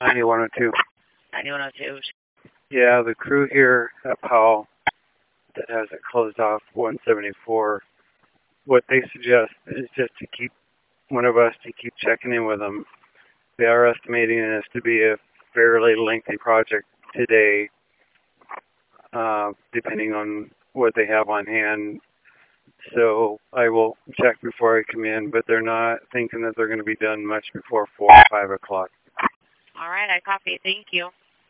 9102. 9102. Yeah, the crew here at Powell that has it closed off 174, what they suggest is just to keep one of us to keep checking in with them. They are estimating this to be a fairly lengthy project today, depending on what they have on hand. So I will check before I come in, but they're not thinking that they're going to be done much before 4 or 5 o'clock. All right, I copy. Thank you.